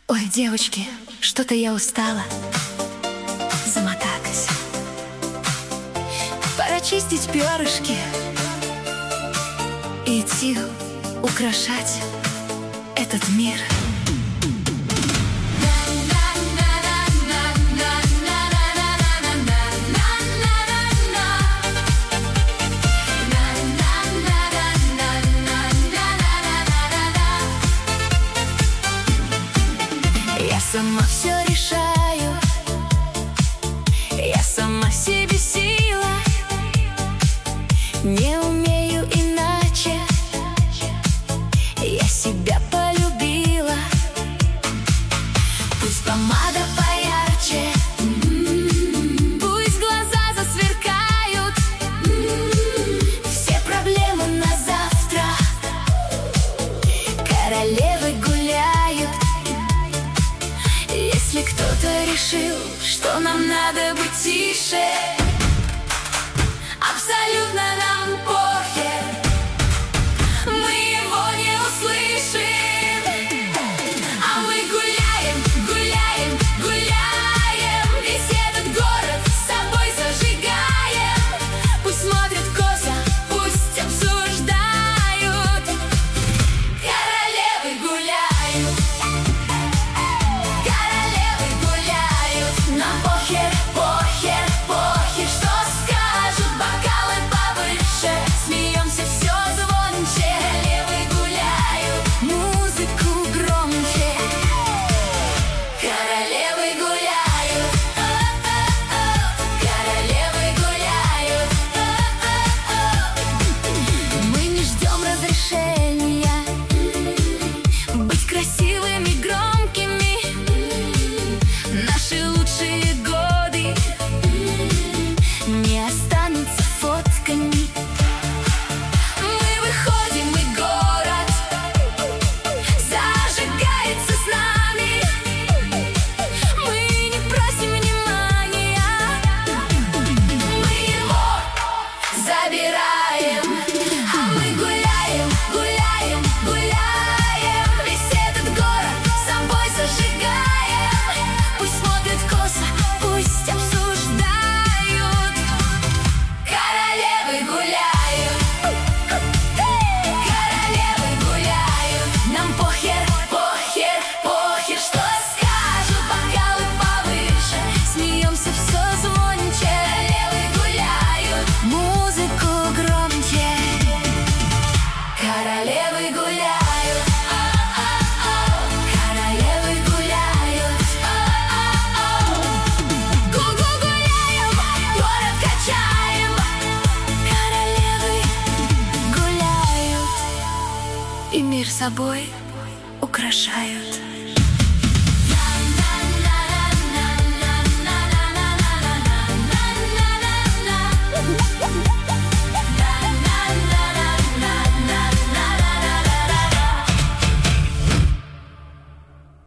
Ой, девочки, что-то я устала замотать. Пора чистить перышки и идти украшать этот мир. Я сама все решаю, я сама себе сила, не умею иначе, я себя полюбила. Пусть помада поярче, пусть глаза засверкают, все проблемы на завтра, королевы гуляют. Если кто-то решил, что нам надо быть тише, абсолютно нам похер, мы его не услышим. А мы гуляем, гуляем, гуляем, весь этот город с собой зажигаем. Пусть смотрят косо, пусть обсуждают, королевы гуляют. Нам похер, похер, похер, что скажут, бокалы повыше, смеемся все звонче, королевы гуляют, музыку громче, королевы гуляют, королевы гуляют. Мы не ждем разрешения быть красивыми, громкими. Наши лучшие годы не останутся фотками. Мы выходим, и город зажигается с нами. Мы не просим внимания, мы его забираем. А мы гуляем, гуляем, гуляем, весь этот город с собой зажигаем. Пусть смотрят косо, пусть обсуждают, королевы гуляют, королевы гуляют. Нам похер, похер, похер, что скажут, бокалы повыше, смеемся все звонче, королевы гуляют, музыку громче, королевы гуляют, королевы гуляют. Гу-гу гуляем, город качаем, королевы гуляют и мир собой украшают.